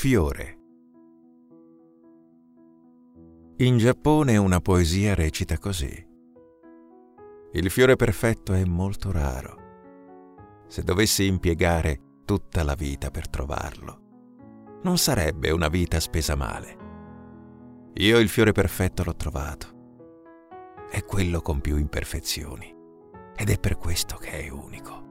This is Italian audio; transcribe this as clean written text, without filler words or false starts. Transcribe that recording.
fiore. In Giappone una poesia recita così: il fiore perfetto è molto raro. Se dovessi impiegare tutta la vita per trovarlo, non sarebbe una vita spesa male. Io il fiore perfetto l'ho trovato. È quello con più imperfezioni ed è per questo che è unico.